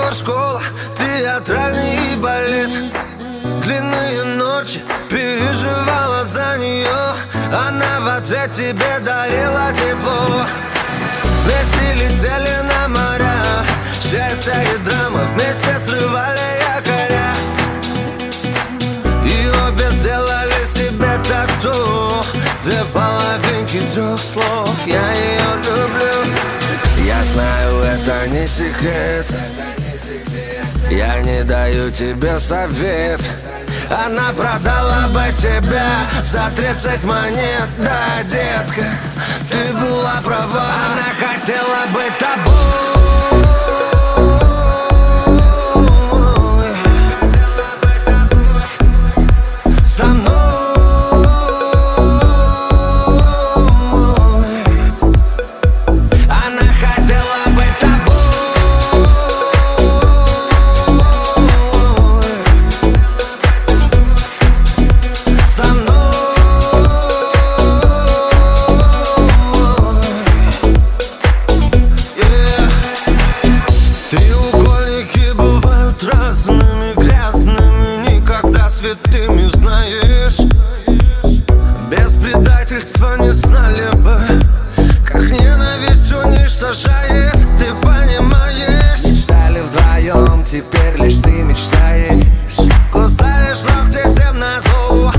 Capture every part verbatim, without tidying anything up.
спортшкола, театральный балет. Длинные ночи переживала за нее, она в ответ тебе дарила тепло. Вместе летели на моря, счастье и драма вместе срывали якоря. И обе сделали себе тату, две половинки трех слов. Я ее люблю. Я знаю, это не секрет, я не даю тебе совет. Она продала бы тебя за тридцать монет. Да, детка, ты была права, она хотела быть тобой. Со мной. Разными, грязными, никогда святыми, знаешь. Без предательства не знали бы, как ненависть уничтожает, ты понимаешь. Мечтали вдвоем, теперь лишь ты мечтаешь. Кусаешь ногти всем назло.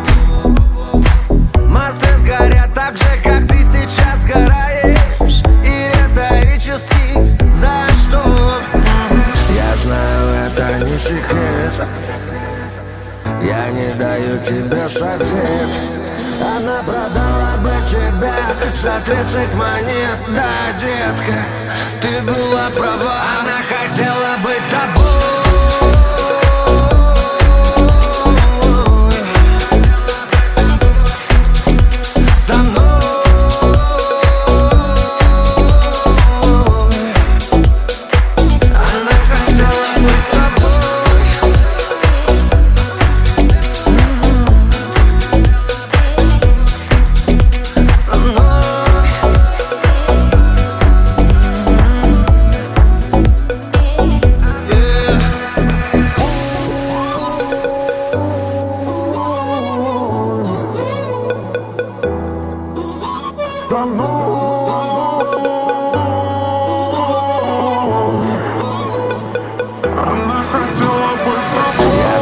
Мосты сгорят так же, как ты сейчас сгораешь. И риторически за что? Я знаю, это не секрет, я не даю тебе совет. Она продала бы тебя за тридцать монет. Да, детка, ты была права, она хотела быть тобой.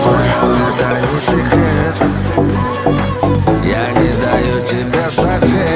Я не даю тебе совет.